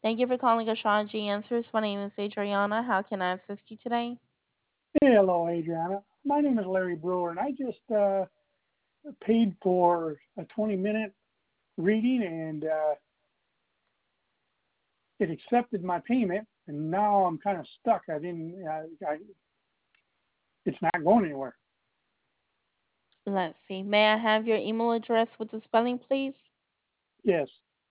Thank you for calling Astrology Answers. My name is Adriana. How can I assist you today? Hey, hello, Adriana. My name is Larry Brewer, and I just paid for a 20-minute reading, and it accepted my payment, and now I'm kind of stuck. It's not going anywhere. Let's see. May I have your email address with the spelling, please? Yes,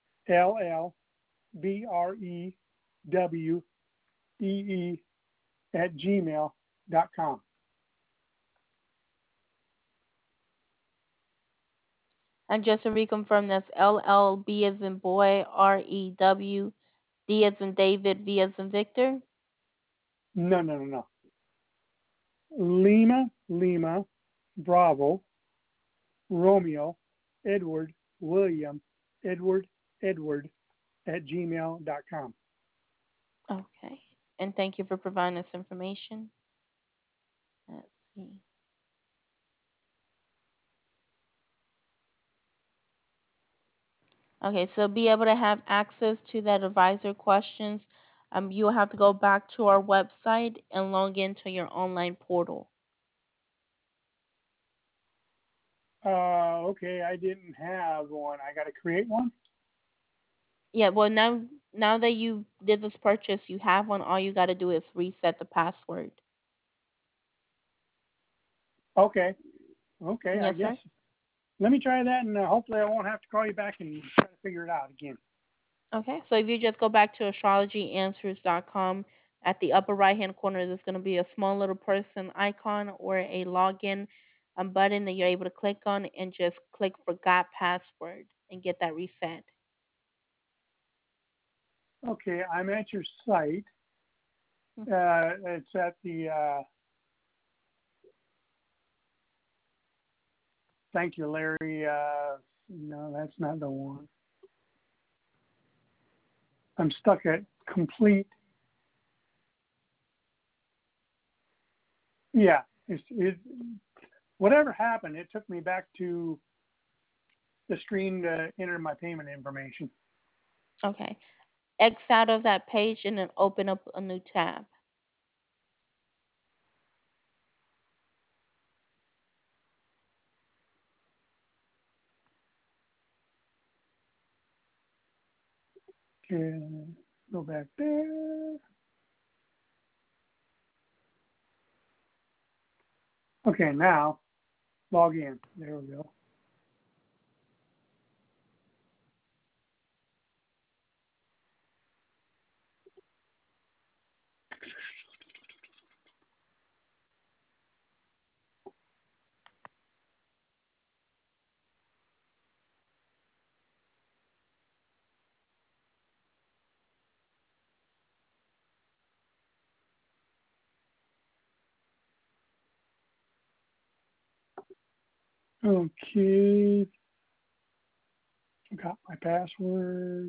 LLBREWEE at gmail.com. And just to reconfirm, that's LLB as in boy, REW, D as in David, V as in Victor. No, no, no, no. Lima, Lima, Bravo, Romeo, Edward, William, Edward, Edward at gmail.com. Okay. And thank you for providing this information. Let's see. Okay, so be able to have access to that advisor questions, you'll have to go back to our website and log into your online portal. Okay, I didn't have one. I got to create one? Yeah, well now that you did this purchase, you have one. All you got to do is reset the password. Okay, okay, I Yes, guess. sir. Let me try that, and hopefully I won't have to call you back and try to figure it out again. Okay, so if you just go back to astrologyanswers.com, at the upper right hand corner, there's going to be a small little person icon or a login button that you're able to click on and just click forgot password and get that reset. Okay, I'm at your site. It's at the thank you, Larry. No, that's not the one. I'm stuck at complete. Yeah, whatever happened, it took me back to the screen to enter my payment information. Okay. X out of that page and then open up a new tab. Okay, go back there. Okay, now log in. There we go. Okay, got my password.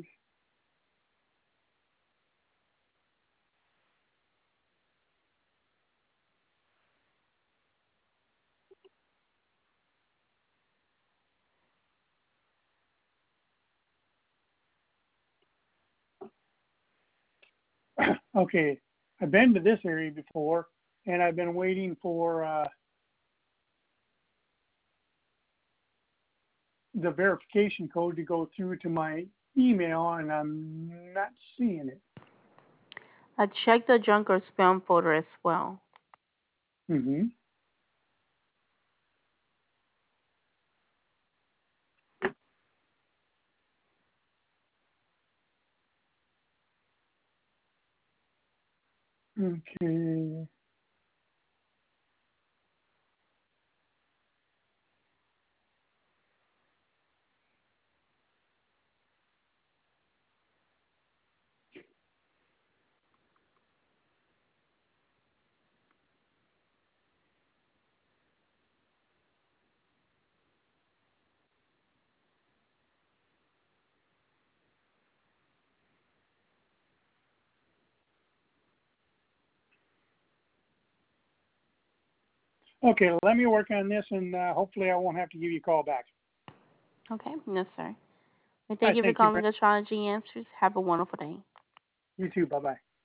Okay, I've been to this area before, and I've been waiting for the verification code to go through to my email, and I'm not seeing it. Check the junk or spam folder as well. Mm-hmm. Okay. Okay, let me work on this, and hopefully I won't have to give you a call back. Okay, yes, sir. All Thank right, you for thank you. calling Astrology Answers. Have a wonderful day. You too. Bye bye.